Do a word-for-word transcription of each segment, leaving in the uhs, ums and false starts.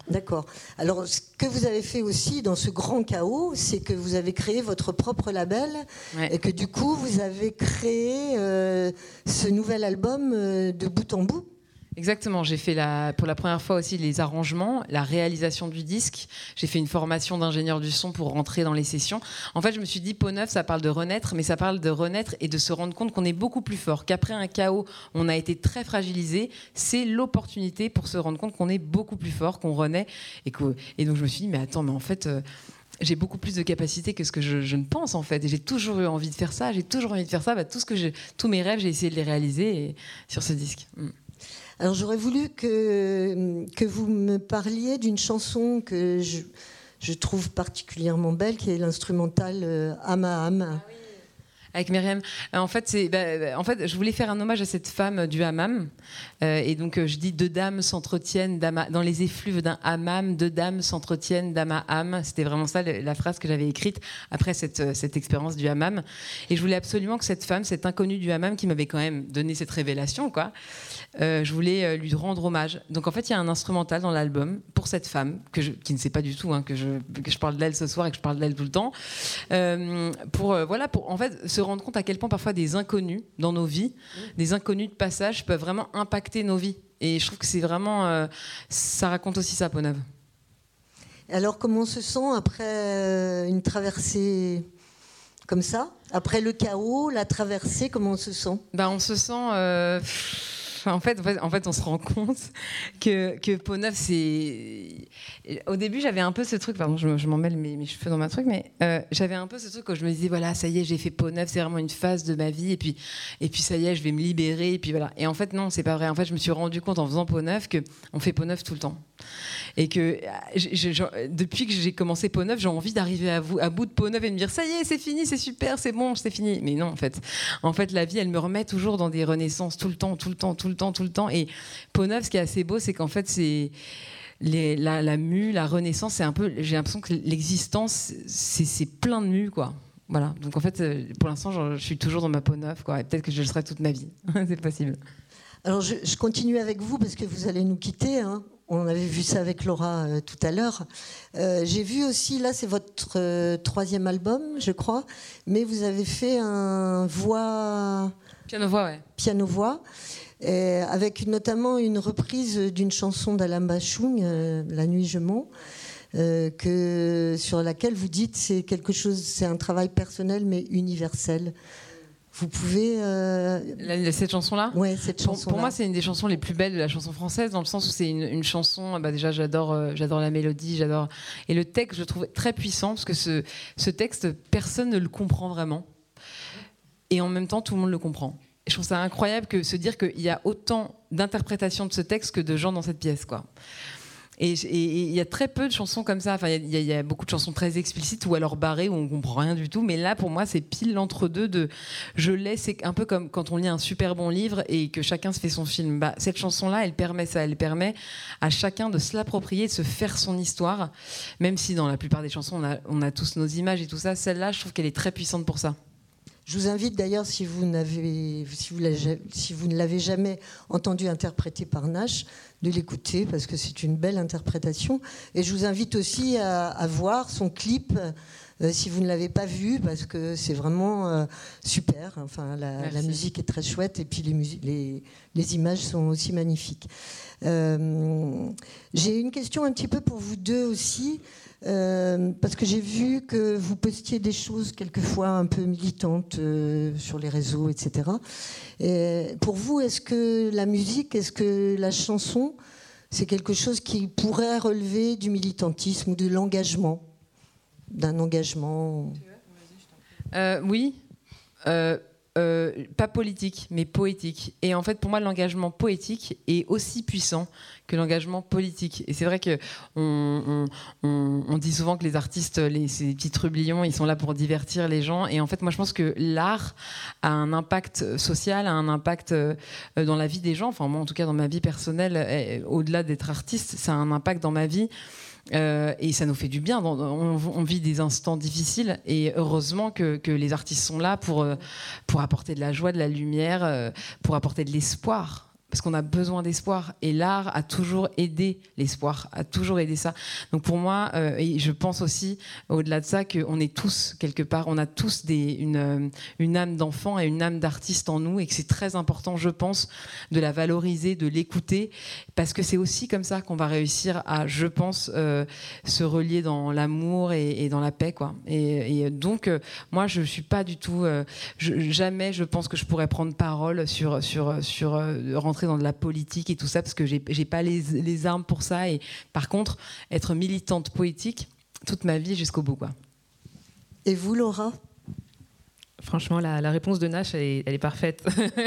D'accord. Alors, ce que vous avez fait aussi dans ce grand chaos, c'est que vous avez créé votre propre label ouais. et que du coup, vous avez créé euh, ce nouvel album euh, de bout en bout. Exactement, j'ai fait la, pour la première fois aussi les arrangements, la réalisation du disque. J'ai fait une formation d'ingénieur du son pour rentrer dans les sessions. En fait, je me suis dit, Peau Neuve, ça parle de renaître, mais ça parle de renaître et de se rendre compte qu'on est beaucoup plus fort, qu'après un chaos, on a été très fragilisé. C'est l'opportunité pour se rendre compte qu'on est beaucoup plus fort, qu'on renaît. Et, que, et donc, je me suis dit, mais attends, mais en fait... Euh, j'ai beaucoup plus de capacités que ce que je, je ne pense en fait, et j'ai toujours eu envie de faire ça. J'ai toujours envie de faire ça. Bah, tout ce que j'ai, tous mes rêves, j'ai essayé de les réaliser et, sur ce disque. Mm. Alors j'aurais voulu que, que vous me parliez d'une chanson que je, je trouve particulièrement belle, qui est l'instrumentale euh, Âme à âme. Ah oui. Avec Myriam. En fait, c'est, bah, en fait, je voulais faire un hommage à cette femme du hammam. Euh, et donc, je dis deux dames s'entretiennent dans les effluves d'un hammam, deux dames s'entretiennent d'âme à âme. C'était vraiment ça la phrase que j'avais écrite après cette, cette expérience du hammam. Et je voulais absolument que cette femme, cette inconnue du hammam qui m'avait quand même donné cette révélation, quoi, euh, je voulais lui rendre hommage. Donc, en fait, il y a un instrumental dans l'album pour cette femme, que je, qui ne sait pas du tout hein, que, je, que je parle d'elle ce soir et que je parle d'elle tout le temps. Euh, pour, euh, voilà, pour en fait, se rendre compte à quel point parfois des inconnus dans nos vies, mmh. des inconnus de passage peuvent vraiment impacter nos vies. Et je trouve que c'est vraiment... Euh, ça raconte aussi ça, Peau Neuve. Alors, comment on se sent après une traversée comme ça ? Après le chaos, la traversée, comment on se sent ? Ben, on se sent... Euh, En fait, en, fait, en fait, on se rend compte que, que Peau Neuve, c'est... Au début, j'avais un peu ce truc... Pardon, je, je m'emmêle mes, mes cheveux dans ma truc, mais euh, j'avais un peu ce truc où je me disais, voilà, ça y est, j'ai fait Peau Neuve, c'est vraiment une phase de ma vie, et puis, et puis ça y est, je vais me libérer, et puis voilà. Et en fait, non, c'est pas vrai. En fait, je me suis rendu compte en faisant Peau Neuve qu'on fait Peau Neuve tout le temps. Et que je, je, depuis que j'ai commencé Peau Neuve, j'ai envie d'arriver à, vous, à bout de Peau Neuve et de me dire, ça y est, c'est fini, c'est super, c'est bon, c'est fini. Mais non, en fait. En fait, la vie, elle me remet toujours dans des renaissances tout le temps, tout le temps, tout le temps, tout le temps. Et Peau Neuve, ce qui est assez beau, c'est qu'en fait, c'est les, la, la mue, la renaissance, c'est un peu. J'ai l'impression que l'existence, c'est, c'est plein de mues, quoi. Voilà. Donc en fait, pour l'instant, je, je suis toujours dans ma Peau Neuve, quoi. Et peut-être que je le serai toute ma vie. C'est possible. Alors, je, je continue avec vous parce que vous allez nous quitter. Hein. On avait vu ça avec Laura euh, tout à l'heure. Euh, j'ai vu aussi, là, c'est votre euh, troisième album, je crois, mais vous avez fait un voix. Piano-voix, ouais. Piano-voix. Et avec notamment une reprise d'une chanson d'Alain Bachung, euh, La nuit je mens, euh, que, sur laquelle vous dites c'est quelque chose, c'est un travail personnel mais universel. Vous pouvez... Euh... La, cette chanson-là ? Ouais, cette chanson-là. Pour, pour moi, c'est une des chansons les plus belles de la chanson française, dans le sens où c'est une, une chanson... Bah déjà, j'adore, euh, j'adore la mélodie, j'adore... Et le texte, je le trouve très puissant, parce que ce, ce texte, personne ne le comprend vraiment. Et en même temps, tout le monde le comprend. Et je trouve ça incroyable que se dire qu'il y a autant d'interprétations de ce texte que de gens dans cette pièce, quoi. Et il y a très peu de chansons comme ça. Enfin, il y, y a beaucoup de chansons très explicites ou alors barrées où on comprend rien du tout. Mais là, pour moi, c'est pile l'entre-deux de je l'ai. C'est un peu comme quand on lit un super bon livre et que chacun se fait son film. Bah, cette chanson-là, elle permet ça. Elle permet à chacun de se l'approprier, de se faire son histoire. Même si dans la plupart des chansons, on a, on a tous nos images et tout ça. Celle-là, je trouve qu'elle est très puissante pour ça. Je vous invite d'ailleurs, si vous, n'avez, si, vous si vous ne l'avez jamais entendu interpréter par Nash, de l'écouter parce que c'est une belle interprétation. Et je vous invite aussi à, à voir son clip euh, si vous ne l'avez pas vu parce que c'est vraiment euh, super. Enfin, la, la musique est très chouette et puis les, musi- les, les images sont aussi magnifiques. Euh, j'ai une question un petit peu pour vous deux aussi. Euh, parce que j'ai vu que vous postiez des choses quelquefois un peu militantes euh, sur les réseaux, et cetera. Et pour vous, est-ce que la musique, est-ce que la chanson, c'est quelque chose qui pourrait relever du militantisme ou de l'engagement, d'un engagement euh, Oui. Euh... Euh, pas politique, mais poétique. Et en fait, pour moi, l'engagement poétique est aussi puissant que l'engagement politique. Et c'est vrai que on, on, on, on dit souvent que les artistes, les, ces petits trublions, ils sont là pour divertir les gens. Et en fait, moi, je pense que l'art a un impact social, a un impact dans la vie des gens. Enfin, moi, en tout cas, dans ma vie personnelle, au-delà d'être artiste, ça a un impact dans ma vie. Euh, et ça nous fait du bien. On, on vit des instants difficiles et heureusement que, que les artistes sont là pour, pour apporter de la joie, de la lumière, pour apporter de l'espoir. parce qu'on a besoin d'espoir, et l'art a toujours aidé l'espoir, a toujours aidé ça. Donc pour moi, euh, et je pense aussi, au-delà de ça, qu'on est tous, quelque part, on a tous des, une, une âme d'enfant et une âme d'artiste en nous, et que c'est très important, je pense, de la valoriser, de l'écouter, parce que c'est aussi comme ça qu'on va réussir à, je pense, euh, se relier dans l'amour et, et dans la paix, quoi. Et, et donc, euh, moi, je suis pas du tout... Euh, je, jamais, je pense que je pourrais prendre parole sur, sur, sur euh, rentrer dans de la politique et tout ça, parce que j'ai, j'ai pas les, les armes pour ça. Et par contre, être militante poétique toute ma vie jusqu'au bout, quoi. Et vous, Laura ? Franchement, la, la réponse de Nash, elle est, elle est parfaite.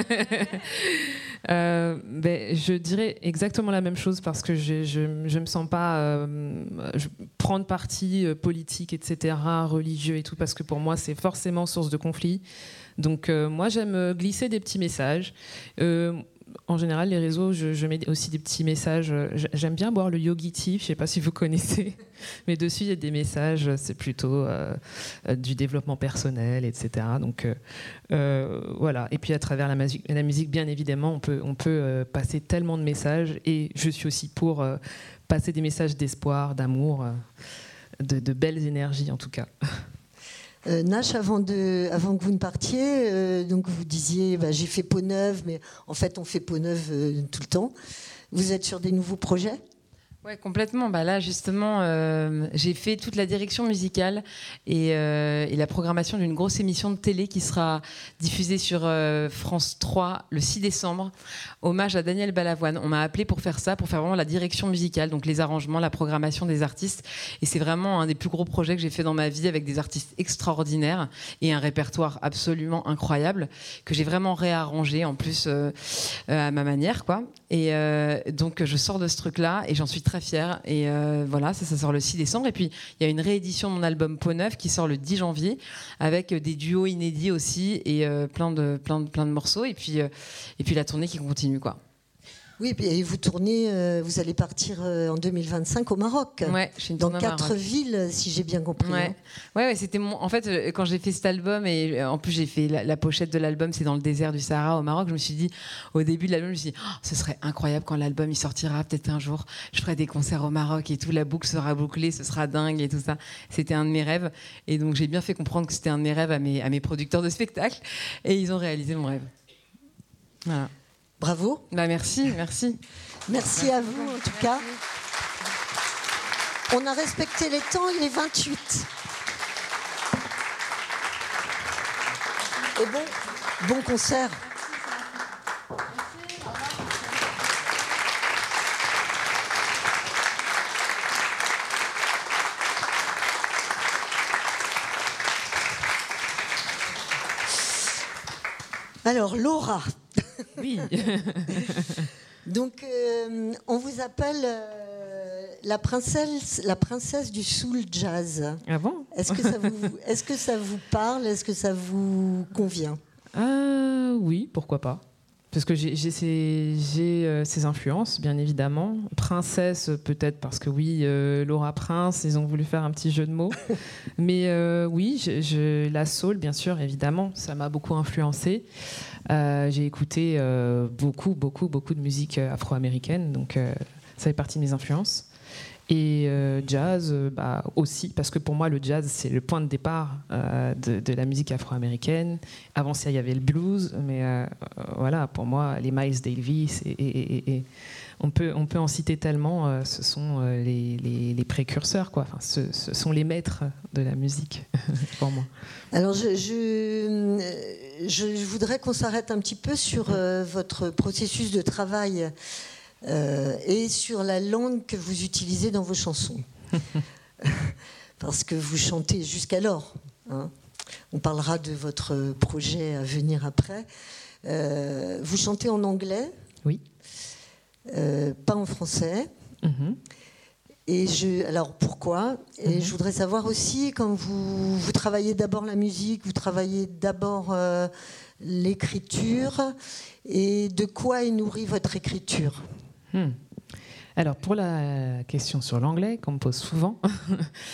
euh, ben, je dirais exactement la même chose, parce que je ne me sens pas euh, je, prendre parti euh, politique, et cetera, religieux et tout, parce que pour moi, c'est forcément source de conflit. Donc euh, moi, j'aime glisser des petits messages. Euh, En général, les réseaux, je, je mets aussi des petits messages. J'aime bien boire le Yogi-Tea, je ne sais pas si vous connaissez, mais dessus, il y a des messages, c'est plutôt euh, du développement personnel, et cetera. Donc euh, euh, voilà. Et puis à travers la musique, la musique, bien évidemment, on peut, on peut euh, passer tellement de messages. Et je suis aussi pour euh, passer des messages d'espoir, d'amour, euh, de, de belles énergies en tout cas. Euh, Nash, avant, de, avant que vous ne partiez, euh, donc vous disiez bah, j'ai fait peau neuve, mais en fait on fait peau neuve euh, tout le temps. Vous êtes sur des nouveaux projets ? Ouais, complètement. Bah là, justement, euh, j'ai fait toute la direction musicale et, euh, et la programmation d'une grosse émission de télé qui sera diffusée sur euh, France trois le six décembre. Hommage à Daniel Balavoine. On m'a appelé pour faire ça, pour faire vraiment la direction musicale, donc les arrangements, la programmation des artistes. Et c'est vraiment un des plus gros projets que j'ai fait dans ma vie, avec des artistes extraordinaires et un répertoire absolument incroyable que j'ai vraiment réarrangé en plus euh, euh, à ma manière, quoi. Et euh, donc je sors de ce truc-là et j'en suis très fière. Et euh, voilà, ça, ça sort le six décembre. Et puis il y a une réédition de mon album Peau neuve qui sort le dix janvier avec des duos inédits aussi et euh, plein de plein de plein de morceaux. Et puis euh, et puis la tournée qui continue, quoi. Oui, et vous tournez, euh, vous allez partir euh, en deux mille vingt-cinq au Maroc. Ouais, je suis une dans tournée au quatre Maroc. villes, si j'ai bien compris. Ouais, hein. ouais, ouais, c'était mon. En fait, euh, quand j'ai fait cet album, et euh, en plus j'ai fait la, la pochette de l'album, c'est dans le désert du Sahara au Maroc. Je me suis dit, au début de l'album, je me suis dit, oh, ce serait incroyable quand l'album il sortira, peut-être un jour, je ferai des concerts au Maroc et tout, la boucle sera bouclée, ce sera dingue et tout ça. C'était un de mes rêves, et donc j'ai bien fait comprendre que c'était un de mes rêves à mes à mes producteurs de spectacles, et ils ont réalisé mon rêve. Voilà. Bravo. Bah merci, merci. Merci à vous, en tout cas. On a respecté les temps, il est vingt-huit. Et bon, bon concert. Alors, Laura. Oui. Donc, euh, on vous appelle euh, la princesse, la princesse du soul jazz. Ah bon ? Est-ce que ça vous, est-ce que ça vous parle ? Est-ce que ça vous convient ? euh, Oui, pourquoi pas. Parce que j'ai, j'ai, ces, j'ai euh, ces influences, bien évidemment. Princesse, peut-être parce que oui, euh, Laura Prince, ils ont voulu faire un petit jeu de mots. Mais euh, oui, je, je, la soul, bien sûr, évidemment, ça m'a beaucoup influencée. Euh, j'ai écouté euh, beaucoup, beaucoup, beaucoup de musique afro-américaine, donc euh, ça fait partie de mes influences. Et euh, jazz, euh, bah, aussi, parce que pour moi, le jazz, c'est le point de départ euh, de, de la musique afro-américaine. Avant ça, il y avait le blues, mais euh, voilà, pour moi, les Miles Davis, et, et, et, et on, peut, on peut en citer tellement, euh, ce sont euh, les, les, les précurseurs, quoi. Enfin, ce, ce sont les maîtres de la musique, pour moi. Alors, je, je, je voudrais qu'on s'arrête un petit peu sur euh, votre processus de travail. Euh, et sur la langue que vous utilisez dans vos chansons. Parce que vous chantez jusqu'alors. Hein. On parlera de votre projet à venir après. Euh, vous chantez en anglais ? Oui. Euh, pas en français. Mm-hmm. Et je, alors pourquoi ? Et mm-hmm. je voudrais savoir aussi, quand vous, vous travaillez d'abord la musique, vous travaillez d'abord euh, l'écriture, et de quoi est nourrie votre écriture ? Hmm. Alors, pour la question sur l'anglais, qu'on me pose souvent,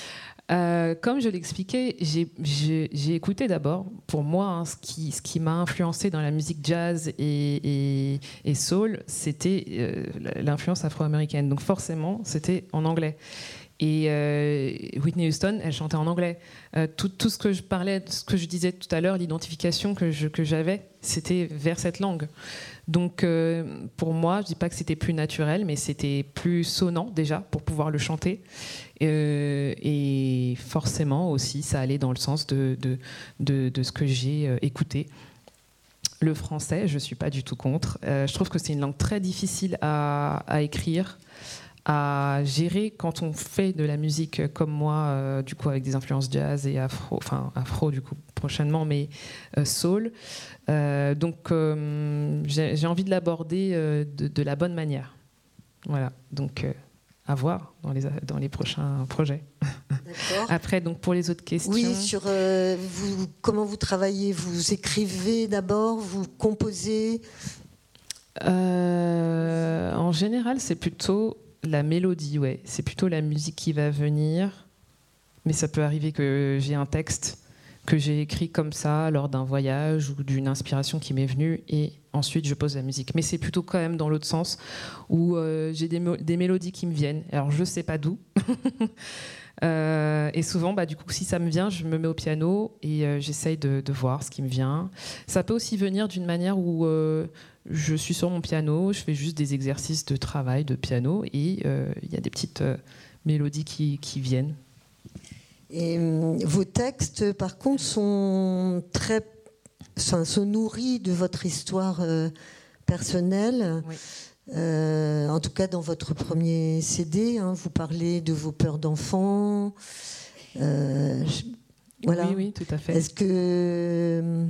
Euh, comme je l'expliquais, j'ai, j'ai, j'ai écouté d'abord, pour moi, hein, ce qui, ce qui m'a influencé dans la musique jazz et, et, et soul, c'était euh, l'influence afro-américaine. Donc forcément, c'était en anglais. Et euh, Whitney Houston, elle chantait en anglais. Euh, tout, tout ce que je parlais, ce que je disais tout à l'heure, l'identification que, je, que j'avais, c'était vers cette langue. Donc euh, pour moi, je dis pas que c'était plus naturel, mais c'était plus sonnant déjà pour pouvoir le chanter. Euh, et forcément aussi, ça allait dans le sens de, de, de, de ce que j'ai euh, écouté. Le français, je ne suis pas du tout contre. Euh, je trouve que c'est une langue très difficile à, à écrire, à gérer quand on fait de la musique comme moi, euh, du coup avec des influences jazz et afro, enfin afro du coup prochainement, mais euh, soul. Euh, donc euh, j'ai, j'ai envie de l'aborder euh, de, de la bonne manière. Voilà, donc... Euh, à voir dans les, dans les prochains projets. D'accord. Après, donc pour les autres questions... Oui, sur euh, vous, comment vous travaillez? Vous écrivez d'abord, vous composez? euh, En général, c'est plutôt la mélodie, ouais. C'est plutôt la musique qui va venir. Mais ça peut arriver que j'ai un texte que j'ai écrit comme ça lors d'un voyage ou d'une inspiration qui m'est venue et ensuite je pose la musique. Mais c'est plutôt quand même dans l'autre sens où euh, j'ai des, mo- des mélodies qui me viennent. Alors je sais pas d'où. euh, et souvent, bah, du coup, si ça me vient, je me mets au piano et euh, j'essaye de, de voir ce qui me vient. Ça peut aussi venir d'une manière où euh, je suis sur mon piano, je fais juste des exercices de travail de piano et il euh, y a des petites euh, mélodies qui, qui viennent. Et euh, vos textes, par contre, sont très, enfin, se nourrissent de votre histoire euh, personnelle. Oui. Euh, en tout cas, dans votre premier C D, hein, vous parlez de vos peurs d'enfant. Euh, je, voilà. Oui, oui, tout à fait. Est-ce que euh,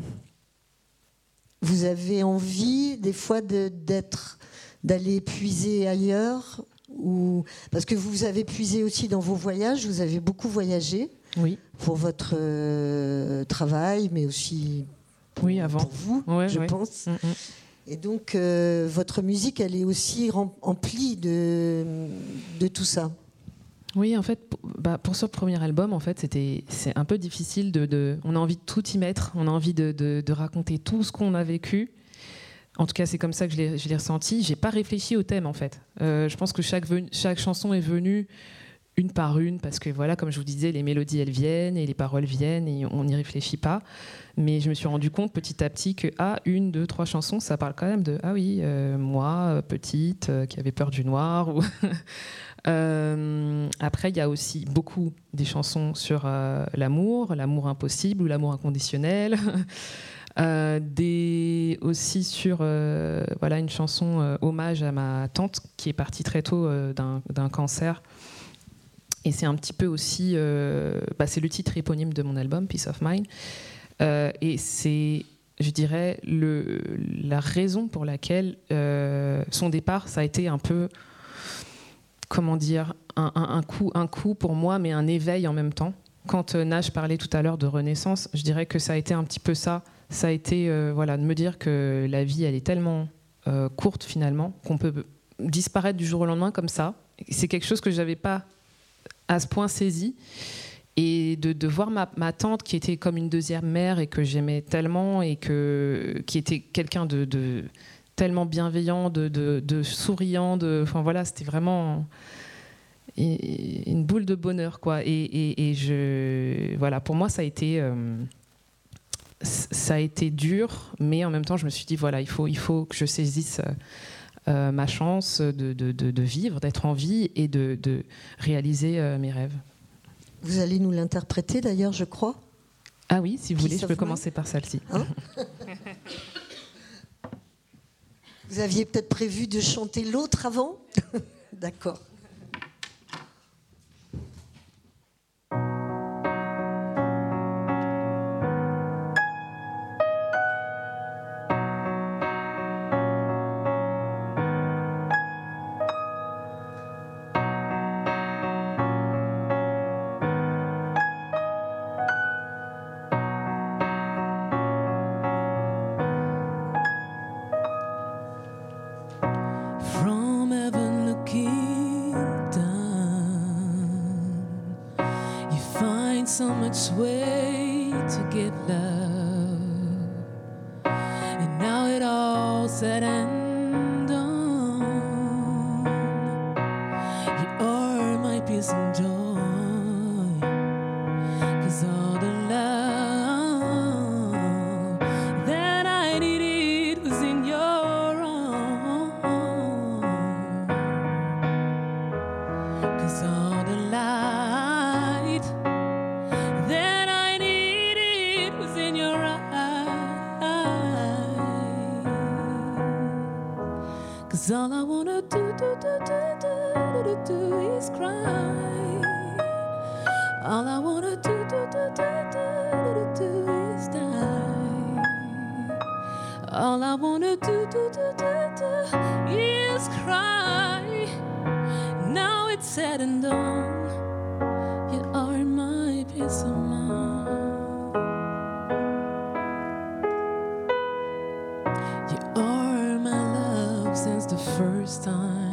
vous avez envie, des fois, de, d'être, d'aller puiser ailleurs? Ou... Parce que vous avez puisé aussi dans vos voyages, vous avez beaucoup voyagé, oui. Pour votre euh, travail, mais aussi pour, oui, avant. pour vous, ouais, je ouais. pense. Mm-hmm. Et donc, euh, votre musique, elle est aussi remplie de, de tout ça. Oui, en fait, pour, bah, pour ce premier album, en fait, c'était, c'est un peu difficile de, de... On a envie de tout y mettre, on a envie de, de, de raconter tout ce qu'on a vécu. En tout cas, c'est comme ça que je l'ai, je l'ai ressenti. J'ai pas réfléchi au thème, en fait. Euh, je pense que chaque, ven... chaque chanson est venue une par une, parce que voilà, comme je vous disais, les mélodies, elles viennent et les paroles viennent et on n'y réfléchit pas. Mais je me suis rendu compte petit à petit que, ah, une, deux, trois chansons, ça parle quand même de, ah oui, euh, moi, petite, euh, qui avait peur du noir. Ou euh, après, il y a aussi beaucoup des chansons sur euh, l'amour, l'amour impossible ou l'amour inconditionnel. Euh, des, aussi sur euh, voilà, une chanson euh, hommage à ma tante qui est partie très tôt euh, d'un, d'un cancer. Et c'est un petit peu aussi, euh, bah, c'est le titre éponyme de mon album, Peace of Mind. Euh, et c'est, je dirais, le, la raison pour laquelle euh, son départ, ça a été un peu, comment dire, un, un, un, coup, un coup pour moi, mais un éveil en même temps. Quand euh, Nash parlait tout à l'heure de renaissance, je dirais que ça a été un petit peu ça. Ça a été euh, voilà, de me dire que la vie, elle est tellement euh, courte finalement, qu'on peut disparaître du jour au lendemain comme ça. C'est quelque chose que je n'avais pas à ce point saisi. Et de, de voir ma, ma tante qui était comme une deuxième mère et que j'aimais tellement et que, qui était quelqu'un de, de tellement bienveillant, de, de, de souriant, de, enfin voilà, c'était vraiment une boule de bonheur, quoi. Et, et, et je, voilà, pour moi, ça a été... Euh, ça a été dur, mais en même temps, je me suis dit, voilà, il faut, il faut que je saisisse euh, ma chance de, de, de, de vivre, d'être en vie et de, de réaliser euh, mes rêves. Vous allez nous l'interpréter, d'ailleurs, je crois. Ah oui, si vous Peace voulez, je peux commencer par celle-ci. Hein Vous aviez peut-être prévu de chanter l'autre avant? D'accord. From heaven looking find so much way to give love, and now it all said and done. You are my peace and joy, 'cause all the love that I needed was in your arms. 'Cause all the light that I needed was in your eyes. 'Cause all I wanna do, do, do, do, do, do, do is cry. All I wanna do, do, do, do, do, do is die. All I wanna do, do, do, do, do is cry. Now it's said and done. You are my peace of mind. You are my love since the first time.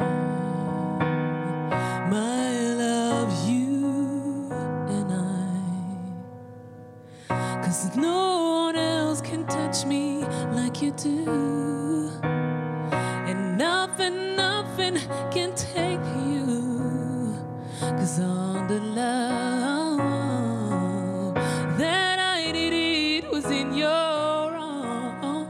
My love, you and I. 'Cause no one else can touch me like you do. And nothing, nothing can take you. 'Cause all the love that I needed was in your arms.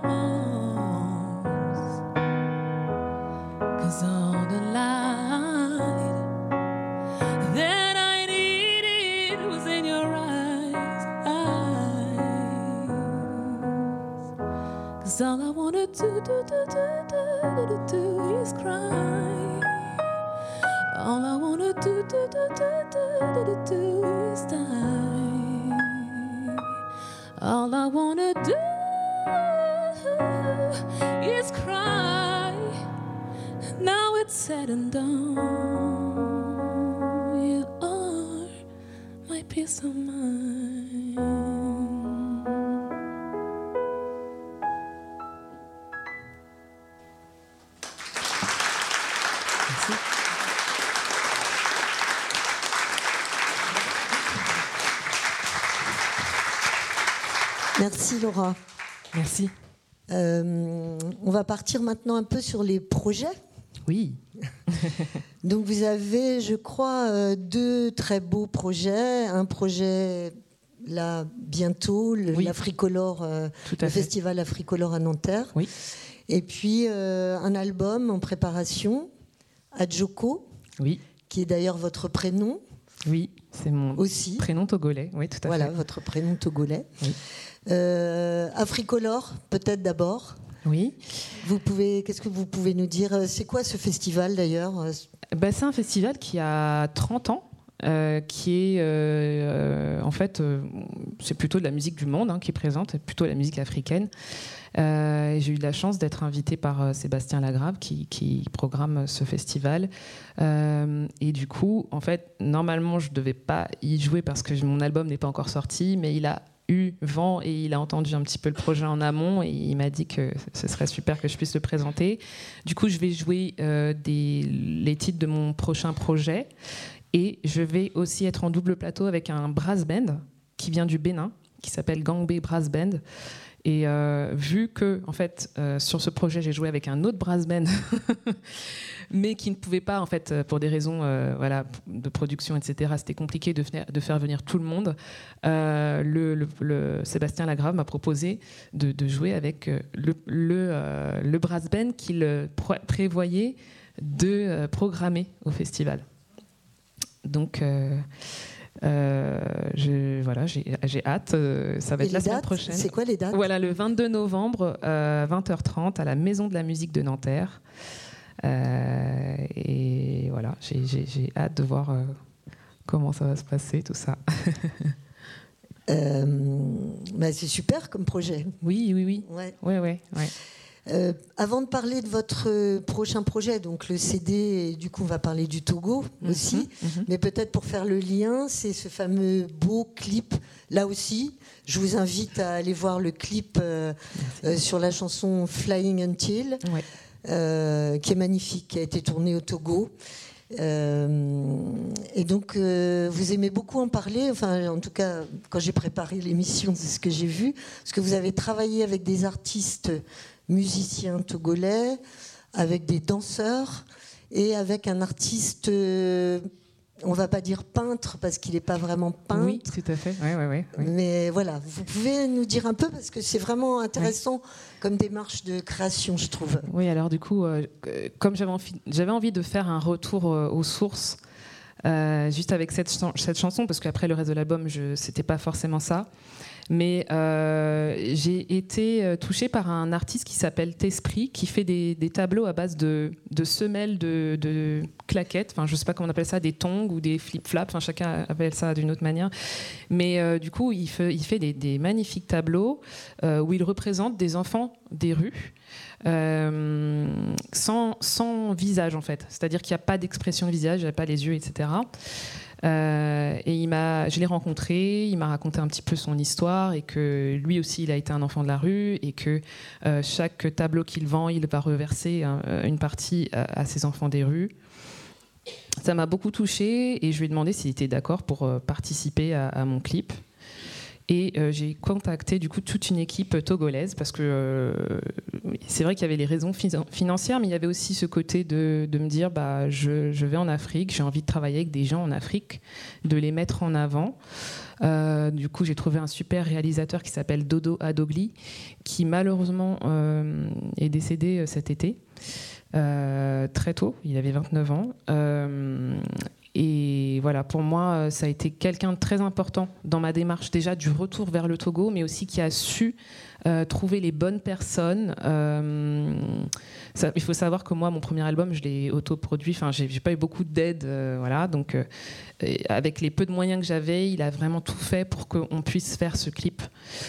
'Cause all the light that I needed was in your eyes. 'Cause all I wanna do, do, do, do, do, do, do is cry. All I wanna do, do, do, do, do, do, do is die. All I wanna do is cry. Now it's said and done. You are my peace of mind. Merci Laura. Merci. Euh, on va partir maintenant un peu sur les projets. Oui. Donc vous avez, je crois, euh, deux très beaux projets. Un projet là bientôt, le, oui. l'Africolore, euh, Tout à le fait. festival Africolore à Nanterre. Oui. Et puis euh, un album en préparation, Adjoko, Oui. qui est d'ailleurs votre prénom. Oui, c'est mon aussi. prénom togolais. Oui, tout à voilà, fait. Voilà, votre prénom togolais. Oui. Euh, Africolore, peut-être d'abord. Oui. Vous pouvez, qu'est-ce que vous pouvez nous dire ? C'est quoi ce festival d'ailleurs ? Ben, c'est un festival qui a trente ans. Euh, qui est euh, en fait euh, c'est plutôt de la musique du monde hein, qui est présente, plutôt la musique africaine. Euh, et j'ai eu de la chance d'être invitée par euh, Sébastien Lagrave qui, qui programme ce festival. Euh, et du coup, en fait, normalement, je ne devais pas y jouer parce que mon album n'est pas encore sorti, mais il a eu vent et il a entendu un petit peu le projet en amont et il m'a dit que ce serait super que je puisse le présenter. Du coup, je vais jouer euh, des, les titres de mon prochain projet. Et je vais aussi être en double plateau avec un brass band qui vient du Bénin, qui s'appelle Gangbe Brass Band. Et euh, vu que, en fait, euh, sur ce projet, j'ai joué avec un autre brass band, mais qui ne pouvait pas, en fait, pour des raisons euh, voilà, de production, et cetera, c'était compliqué de, venir, de faire venir tout le monde. Euh, le, le, le Sébastien Lagrave m'a proposé de, de jouer avec le, le, euh, le brass band qu'il pr- prévoyait de euh, programmer au festival. Donc, euh, euh, je, voilà, j'ai, j'ai hâte. Euh, ça va Et être la semaine dates, prochaine. C'est quoi les dates ? Voilà, le vingt-deux novembre, euh, vingt heures trente, à la Maison de la musique de Nanterre. Euh, et voilà, j'ai, j'ai, j'ai hâte de voir euh, comment ça va se passer, tout ça. euh, bah c'est super comme projet. Oui, oui, oui. Ouais. Ouais, ouais, ouais. Euh, avant de parler de votre prochain projet, donc le C D, et du coup on va parler du Togo aussi, mmh, mmh. mais peut-être pour faire le lien, c'est ce fameux beau clip, là aussi, je vous invite à aller voir le clip euh, euh, sur la chanson Flying Until, Ouais. euh, qui est magnifique, qui a été tourné au Togo. Euh, et donc, euh, vous aimez beaucoup en parler. Enfin, en tout cas, quand j'ai préparé l'émission, c'est ce que j'ai vu. Parce que vous avez travaillé avec des artistes musiciens togolais, avec des danseurs et avec un artiste, euh, on ne va pas dire peintre, parce qu'il n'est pas vraiment peintre. Oui, tout à fait. Ouais, ouais, ouais, oui. Mais voilà, vous pouvez nous dire un peu, parce que c'est vraiment intéressant oui. comme démarche de création, je trouve. Oui, alors du coup, euh, comme j'avais envie, j'avais envie de faire un retour euh, aux sources, euh, juste avec cette, ch- cette chanson, parce qu'après le reste de l'album, je, c'était pas forcément ça. Mais euh, j'ai été touchée par un artiste qui s'appelle T'Esprit, qui fait des, des tableaux à base de, de semelles de, de claquettes. Enfin, je ne sais pas comment on appelle ça, des tongs ou des flip-flaps. Enfin, chacun appelle ça d'une autre manière. Mais euh, du coup, il fait, il fait des, des magnifiques tableaux euh, où il représente des enfants des rues. Euh, sans, sans visage, en fait. C'est-à-dire qu'il n'y a pas d'expression de visage, il n'y a pas les yeux, et cetera. Euh, et il m'a, je l'ai rencontré, il m'a raconté un petit peu son histoire et que lui aussi il a été un enfant de la rue et que euh, chaque tableau qu'il vend, il va reverser hein, une partie à, à ses enfants des rues. Ça m'a beaucoup touchée et je lui ai demandé s'il était d'accord pour euh, participer à, à mon clip. Et euh, j'ai contacté du coup toute une équipe togolaise parce que euh, c'est vrai qu'il y avait les raisons fi- financières, mais il y avait aussi ce côté de, de me dire bah, je, je vais en Afrique, j'ai envie de travailler avec des gens en Afrique, de les mettre en avant. Euh, du coup, j'ai trouvé un super réalisateur qui s'appelle Dodo Adogli, qui malheureusement euh, est décédé cet été, euh, très tôt, il avait vingt-neuf ans. Euh, Et voilà, pour moi, ça a été quelqu'un de très important dans ma démarche, déjà du retour vers le Togo, mais aussi qui a su euh, trouver les bonnes personnes. Euh, ça, il faut savoir que moi, mon premier album, je l'ai autoproduit. Enfin, j'ai, j'ai pas eu beaucoup d'aide, euh, voilà. Donc, euh, avec les peu de moyens que j'avais, il a vraiment tout fait pour qu'on puisse faire ce clip.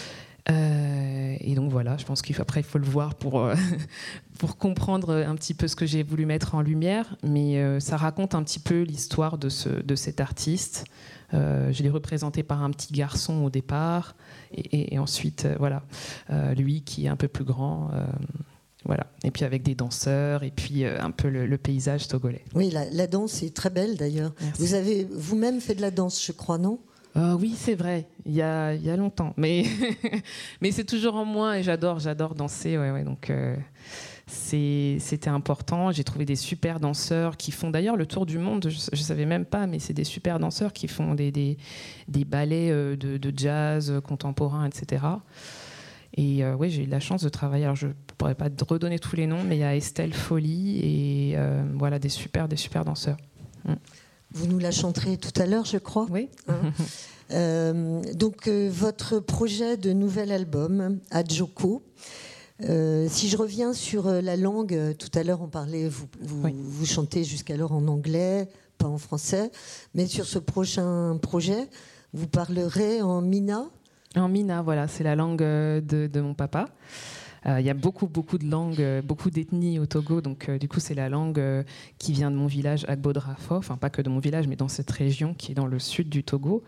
Euh, et donc voilà, je pense qu'après il faut le voir pour, euh, pour comprendre un petit peu ce que j'ai voulu mettre en lumière, mais euh, ça raconte un petit peu l'histoire de, ce, de cet artiste. Euh, je l'ai représenté par un petit garçon au départ, et, et, et ensuite euh, voilà, euh, lui qui est un peu plus grand. Euh, Voilà. Et puis avec des danseurs et puis euh, un peu le, le paysage togolais. Oui, la, la danse est très belle d'ailleurs. Merci. Vous avez vous-même fait de la danse, je crois, non ? Euh, oui, c'est vrai, il y a, il y a longtemps. Mais, mais c'est toujours en moi et j'adore, j'adore danser. Ouais, ouais, donc euh, c'est, c'était important. J'ai trouvé des super danseurs qui font d'ailleurs le tour du monde. Je ne savais même pas, mais c'est des super danseurs qui font des, des, des ballets de, de jazz contemporain, et cetera. Et euh, oui, j'ai eu la chance de travailler. Alors, je ne pourrais pas te redonner tous les noms, mais il y a Estelle Folly et euh, voilà, des super, des super danseurs. Mm. Vous nous la chanterez tout à l'heure, je crois. Oui. Hein euh, donc, euh, votre projet de nouvel album, Adjoko. Euh, si je reviens sur la langue, euh, tout à l'heure on parlait, vous, vous, oui. vous chantez jusqu'alors en anglais, pas en français, mais sur ce prochain projet, vous parlerez en mina. En mina, voilà, c'est la langue de, de mon papa. Il euh, y a beaucoup, beaucoup de langues, euh, beaucoup d'ethnies au Togo, donc euh, du coup c'est la langue euh, qui vient de mon village Agbodrafo, enfin pas que de mon village, mais dans cette région qui est dans le sud du Togo.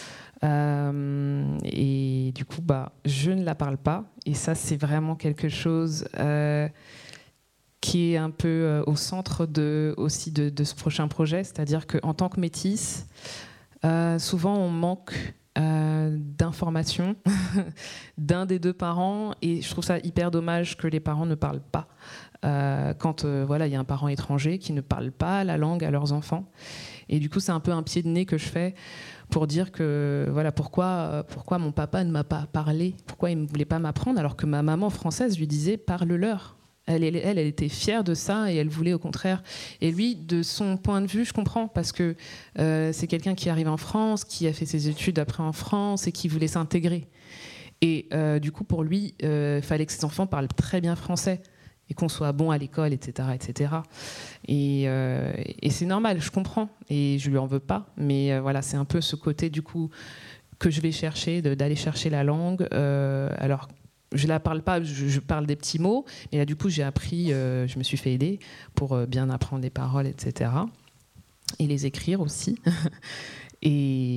Euh, et du coup, bah, je ne la parle pas, et ça c'est vraiment quelque chose euh, qui est un peu euh, au centre de, aussi de, de ce prochain projet, c'est-à-dire qu'en tant que métisse, euh, souvent on manque Euh, d'informations d'un des deux parents, et je trouve ça hyper dommage que les parents ne parlent pas euh, quand euh, voilà, il y a un parent étranger qui ne parle pas la langue à leurs enfants. Et du coup c'est un peu un pied de nez que je fais pour dire que voilà, pourquoi, pourquoi mon papa ne m'a pas parlé, pourquoi il ne voulait pas m'apprendre alors que ma maman française lui disait parle-leur. Elle, elle, elle était fière de ça et elle voulait au contraire. Et lui, de son point de vue, je comprends, parce que euh, c'est quelqu'un qui arrive en France, qui a fait ses études après en France et qui voulait s'intégrer. Et euh, du coup, pour lui, il euh, fallait que ses enfants parlent très bien français et qu'on soit bon à l'école, et cetera, et cetera. Et, euh, et c'est normal, je comprends, et je lui en veux pas. Mais euh, voilà, c'est un peu ce côté du coup que je vais chercher, de, d'aller chercher la langue. Euh, alors je la parle pas, je, je parle des petits mots, mais là du coup j'ai appris, euh, je me suis fait aider pour euh, bien apprendre les paroles, et cetera. Et les écrire aussi. et,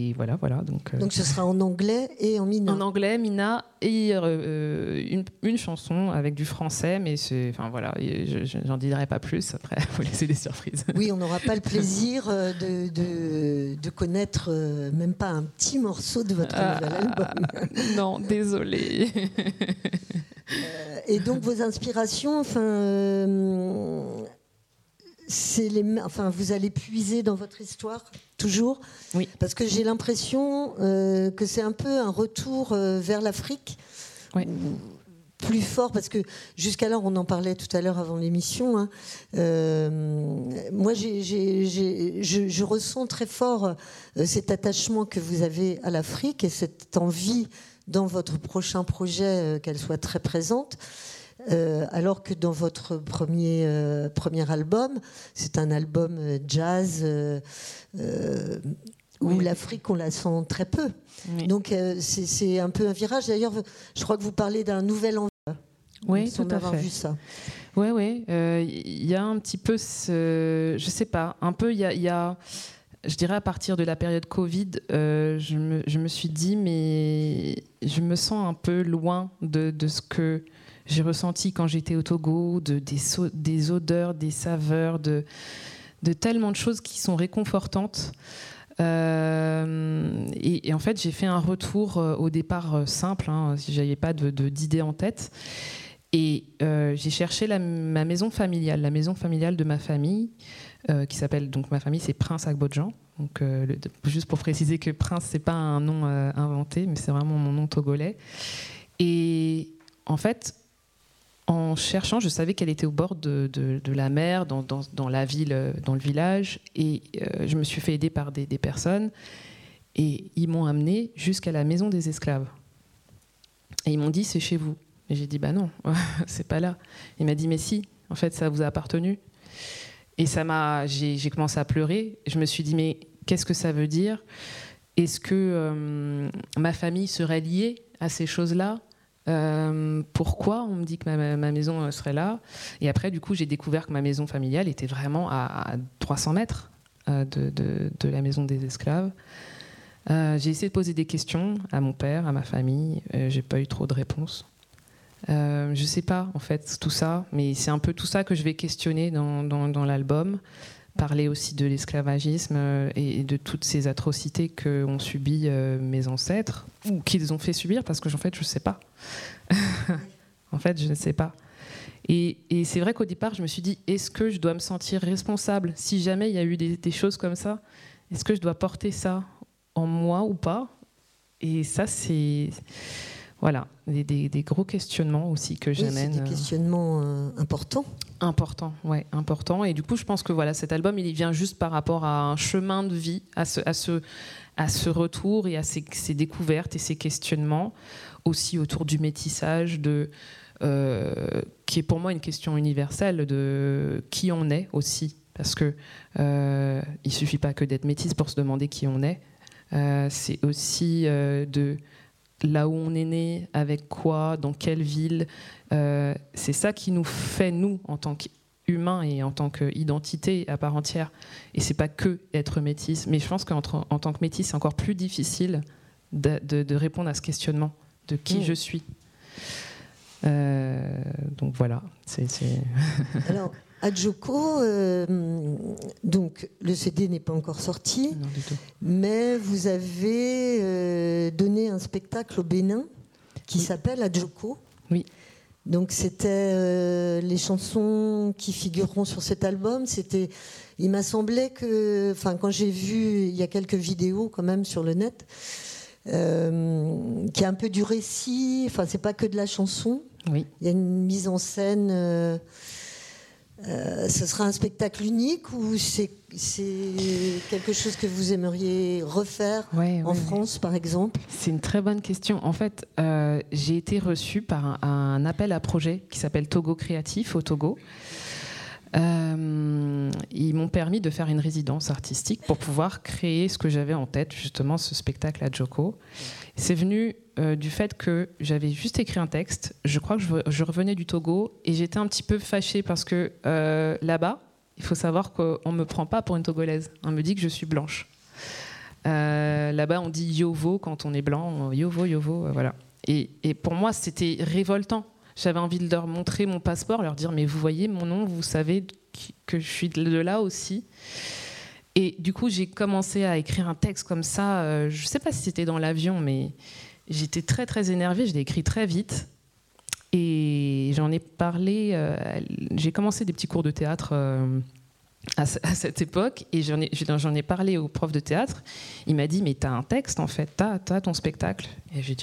et voilà, voilà. Donc, euh, donc ce sera en anglais et en mina. En anglais, mina, et euh, une, une chanson avec du français, mais c'est, enfin voilà, je, je, j'en dirai pas plus. Après, faut laisser des surprises. Oui, on n'aura pas le plaisir de, de, de connaître euh, même pas un petit morceau de votre ah, nouvel album. Non, désolée. euh, et donc vos inspirations, enfin. Euh, C'est les, enfin, vous allez puiser dans votre histoire, toujours. Oui. Parce que j'ai l'impression euh, que c'est un peu un retour euh, vers l'Afrique. Oui. Plus fort, parce que jusqu'alors, on en parlait tout à l'heure avant l'émission. Hein, euh, moi, j'ai, j'ai, j'ai, je, je ressens très fort euh, cet attachement que vous avez à l'Afrique et cette envie dans votre prochain projet euh, qu'elle soit très présente. Euh, alors que dans votre premier, euh, premier album, c'est un album jazz euh, euh, où oui. l'Afrique, on la sent très peu. Oui. Donc euh, c'est, c'est un peu un virage. D'ailleurs, je crois que vous parlez d'un nouvel envoi. Oui, tout à fait. Vu ça. Oui, oui. Il euh, y a un petit peu, ce, je sais pas, un peu, il y a, y a, je dirais à partir de la période Covid, euh, je, me, je me suis dit, mais je me sens un peu loin de, de ce que j'ai ressenti quand j'étais au Togo, de, des, so- des odeurs, des saveurs, de, de tellement de choses qui sont réconfortantes. Euh, et, et en fait, j'ai fait un retour euh, au départ euh, simple, hein, si j'avais pas de, de, d'idée en tête. Et euh, j'ai cherché la, ma maison familiale, la maison familiale de ma famille, euh, qui s'appelle, donc ma famille, c'est Prince Agbodjan. Donc, euh, le, juste pour préciser que Prince, c'est pas un nom euh, inventé, mais c'est vraiment mon nom togolais. Et en fait, en cherchant, je savais qu'elle était au bord de, de, de la mer, dans, dans, dans la ville, dans le village, et euh, je me suis fait aider par des, des personnes, et ils m'ont amenée jusqu'à la maison des esclaves. Et ils m'ont dit, c'est chez vous. Et j'ai dit, bah non, c'est pas là. Il m'a dit, mais si, en fait, ça vous a appartenu. Et ça m'a, j'ai, j'ai commencé à pleurer. Je me suis dit, mais qu'est-ce que ça veut dire ? Est-ce que euh, ma famille serait liée à ces choses-là ? Euh, pourquoi on me dit que ma, ma maison serait là ? Et après, du coup, j'ai découvert que ma maison familiale était vraiment à, à trois cents mètres euh, de, de, de la maison des esclaves. Euh, j'ai essayé de poser des questions à mon père, à ma famille. Euh, j'ai pas eu trop de réponses. Euh, je sais pas, en fait, tout ça. Mais c'est un peu tout ça que je vais questionner dans, dans, dans l'album. Parler aussi de l'esclavagisme et de toutes ces atrocités qu'ont subies mes ancêtres ou qu'ils ont fait subir, parce que en fait je ne sais pas. En fait je ne sais pas. Et, et c'est vrai qu'au départ je me suis dit, est-ce que je dois me sentir responsable si jamais il y a eu des, des choses comme ça ? Est-ce que je dois porter ça en moi ou pas ? Et ça c'est... Voilà, des, des, des gros questionnements aussi que j'amène. Oui, c'est des questionnements euh, importants. Important, ouais, important. Et du coup, je pense que voilà, cet album, il vient juste par rapport à un chemin de vie, à ce, à ce, à ce retour et à ces, ces découvertes et ces questionnements, aussi autour du métissage, de, euh, qui est pour moi une question universelle de qui on est aussi, parce que euh, il suffit pas que d'être métisse pour se demander qui on est. Euh, c'est aussi euh, de là où on est né, avec quoi, dans quelle ville. Euh, c'est ça qui nous fait, nous, en tant qu'humains et en tant qu'identité à part entière. Et c'est pas que être métisse. Mais je pense qu'en en tant que métisse, c'est encore plus difficile de, de, de répondre à ce questionnement de qui mmh. je suis. Euh, donc voilà. C'est, c'est... Alors, Adjoko, euh, donc le C D n'est pas encore sorti, non, du tout. Mais vous avez euh, donné un spectacle au Bénin qui oui. s'appelle Adjoko. Oui. Donc c'était euh, les chansons qui figureront sur cet album. C'était, il m'a semblé que, enfin, quand j'ai vu, il y a quelques vidéos quand même sur le net, euh, qui a un peu du récit. Enfin, c'est pas que de la chanson. Oui. Il y a une mise en scène. Euh, Euh, ce sera un spectacle unique ou c'est, c'est quelque chose que vous aimeriez refaire ouais, en ouais, France, ouais. par exemple ? C'est une très bonne question. En fait, euh, j'ai été reçue par un, un appel à projet qui s'appelle Togo Créatif au Togo. Euh, ils m'ont permis de faire une résidence artistique pour pouvoir créer ce que j'avais en tête, justement ce spectacle à Adjoko. C'est venu euh, du fait que j'avais juste écrit un texte. Je crois que je, je revenais du Togo et j'étais un petit peu fâchée parce que euh, là-bas, il faut savoir qu'on ne me prend pas pour une Togolaise. On me dit que je suis blanche. Euh, Euh, là-bas, on dit yovo quand on est blanc, yovo, yovo, euh, voilà. Et, et pour moi, c'était révoltant. J'avais envie de leur montrer mon passeport, leur dire, mais vous voyez mon nom, vous savez que je suis de là aussi. Et du coup, j'ai commencé à écrire un texte comme ça. Euh, je ne sais pas si c'était dans l'avion, mais j'étais très, très énervée. Je l'ai écrit très vite. Et j'en ai parlé. Euh, j'ai commencé des petits cours de théâtre euh, à, à cette époque. Et j'en ai, j'en ai parlé au prof de théâtre. Il m'a dit, mais t'as un texte, en fait. T'as, t'as ton spectacle. Et j'ai dit,